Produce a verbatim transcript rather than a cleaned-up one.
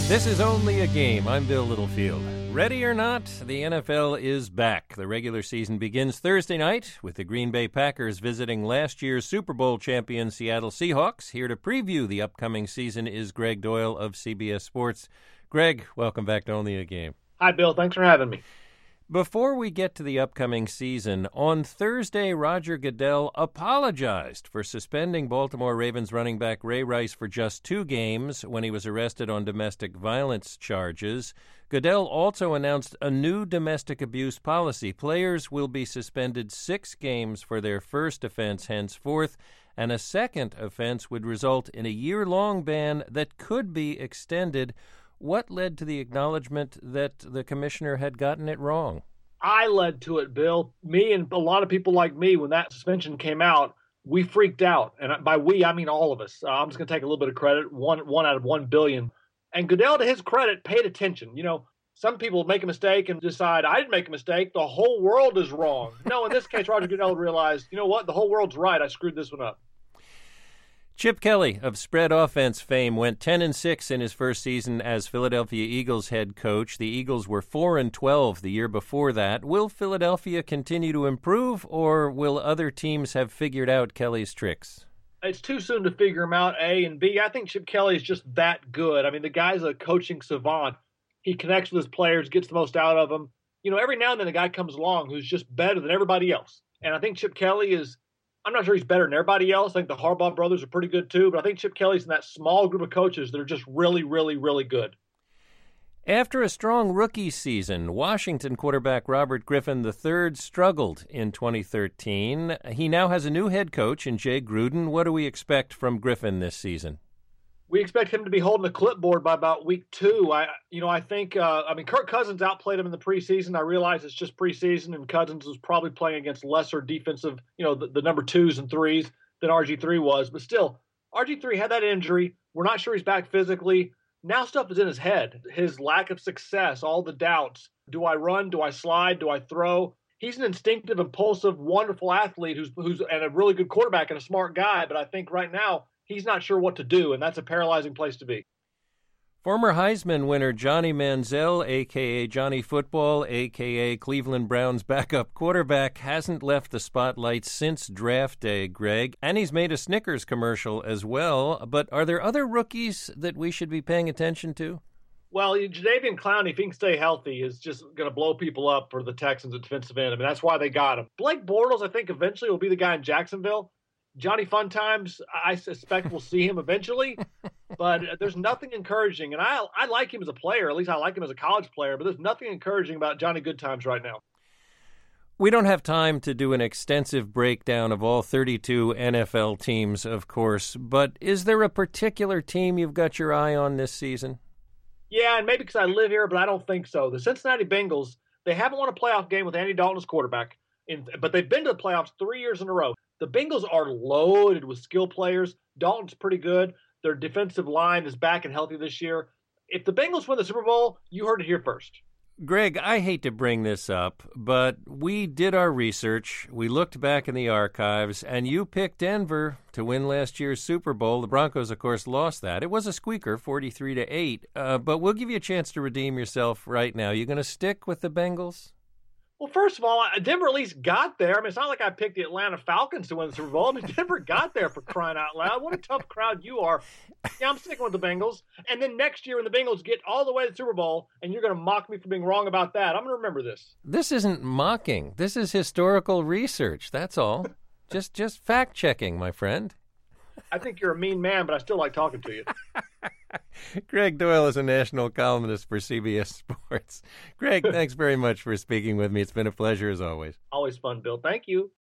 This is Only a Game. I'm Bill Littlefield. Ready or not, the N F L is back. The regular season begins Thursday night with the Green Bay Packers visiting last year's Super Bowl champion Seattle Seahawks. Here to preview the upcoming season is Greg Doyle of C B S Sports. Greg, welcome back to Only a Game. Hi, Bill. Thanks for having me. Before we get to the upcoming season, on Thursday, Roger Goodell apologized for suspending Baltimore Ravens running back Ray Rice for just two games when he was arrested on domestic violence charges. Goodell also announced a new domestic abuse policy. Players will be suspended six games for their first offense henceforth, and a second offense would result in a year-long ban that could be extended. What led to the acknowledgement that the commissioner had gotten it wrong? I led to it, Bill. Me and a lot of people like me, when that suspension came out, we freaked out. And by we, I mean all of us. Uh, I'm just going to take a little bit of credit, one one out of one billion. And Goodell, to his credit, paid attention. You know, some people make a mistake and decide, I didn't make a mistake. The whole world is wrong. No, in this case, Roger Goodell realized, you know what? The whole world's right. I screwed this one up. Chip Kelly of spread offense fame went ten and six in his first season as Philadelphia Eagles head coach. The Eagles were four and twelve the year before that. Will Philadelphia continue to improve, or will other teams have figured out Kelly's tricks? It's too soon to figure him out, A, and B, I think Chip Kelly is just that good. I mean, the guy's a coaching savant. He connects with his players, gets the most out of them. You know, every now and then a guy comes along who's just better than everybody else. And I think Chip Kelly is I'm not sure he's better than everybody else. I think the Harbaugh brothers are pretty good too, but I think Chip Kelly's in that small group of coaches that are just really, really, really good. After a strong rookie season, Washington quarterback Robert Griffin the third struggled in twenty thirteen. He now has a new head coach in Jay Gruden. What do we expect from Griffin this season? We expect him to be holding a clipboard by about week two. I, you know, I think, uh, I mean, Kirk Cousins outplayed him in the preseason. I realize it's just preseason, and Cousins was probably playing against lesser defensive, you know, the, the number twos and threes than R G three was. But still, R G three had that injury. We're not sure he's back physically. Now stuff is in his head. His lack of success, all the doubts. Do I run? Do I slide? Do I throw? He's an instinctive, impulsive, wonderful athlete who's who's and a really good quarterback and a smart guy. But I think right now, he's not sure what to do, and that's a paralyzing place to be. Former Heisman winner Johnny Manziel, a k a. Johnny Football, a k a. Cleveland Browns backup quarterback, hasn't left the spotlight since draft day, Greg, and he's made a Snickers commercial as well. But are there other rookies that we should be paying attention to? Well, Jadeveon Clowney, if he can stay healthy, is just going to blow people up for the Texans at defensive end. I mean, that's why they got him. Blake Bortles, I think, eventually will be the guy in Jacksonville. Johnny Funtimes, I suspect we'll see him eventually, but there's nothing encouraging. And I I like him as a player. At least I like him as a college player, but there's nothing encouraging about Johnny Goodtimes right now. We don't have time to do an extensive breakdown of all thirty-two N F L teams, of course, but is there a particular team you've got your eye on this season? Yeah, and maybe because I live here, but I don't think so. The Cincinnati Bengals, they haven't won a playoff game with Andy Dalton as quarterback, in, but they've been to the playoffs three years in a row. The Bengals are loaded with skill players. Dalton's pretty good. Their defensive line is back and healthy this year. If the Bengals win the Super Bowl, you heard it here first. Greg, I hate to bring this up, but we did our research. We looked back in the archives, and you picked Denver to win last year's Super Bowl. The Broncos, of course, lost that. It was a squeaker, forty-three to eight, uh, but we'll give you a chance to redeem yourself right now. You going to stick with the Bengals? Well, first of all, Denver at least got there. I mean, it's not like I picked the Atlanta Falcons to win the Super Bowl. I mean, Denver got there, for crying out loud. What a tough crowd you are. Yeah, I'm sticking with the Bengals. And then next year when the Bengals get all the way to the Super Bowl and you're going to mock me for being wrong about that, I'm going to remember this. This isn't mocking. This is historical research. That's all. just just fact-checking, my friend. I think you're a mean man, but I still like talking to you. Greg Doyle is a national columnist for C B S Sports. Greg, thanks very much for speaking with me. It's been a pleasure as always. Always fun, Bill. Thank you.